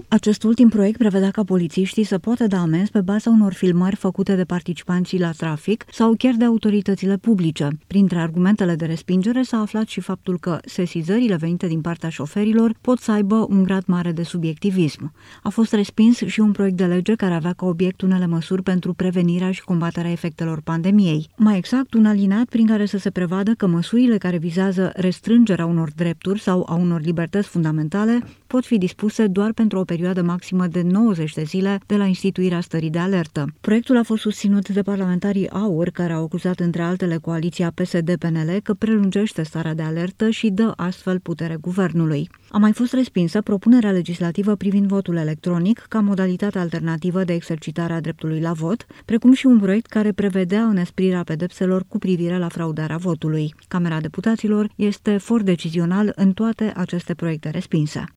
Acest ultim proiect prevedea ca polițiștii să poată da amenzi pe baza unor filmări făcute de participanții la trafic sau chiar de autoritățile publice. Printre argumentele de respingere s-a aflat și faptul că sesizările venite din partea șoferilor pot să aibă un grad mare de subiectivism. A fost respins și un proiect de lege care avea ca obiect unele măsuri pentru prevenirea și combaterea efectelor pandemiei. Mai exact, un alineat prin care să se prevadă că măsurile care vizează restrângerea unor drepturi sau a unor libertăți fundamentale pot fi dispuse doar pentru o perioadă maximă de 90 de zile de la instituirea stării de alertă. Proiectul a fost susținut de parlamentarii AUR, care au acuzat între altele coaliția PSD-PNL că prelungește starea de alertă și dă astfel putere guvernului. A mai fost respinsă propunerea legislativă privind votul electronic ca modalitate alternativă de exercitare a dreptului la vot, precum și un proiect care prevedea înăsprirea pedepselor cu privire la fraudarea votului. Camera Deputaților este for decizional în toate aceste proiecte respinse.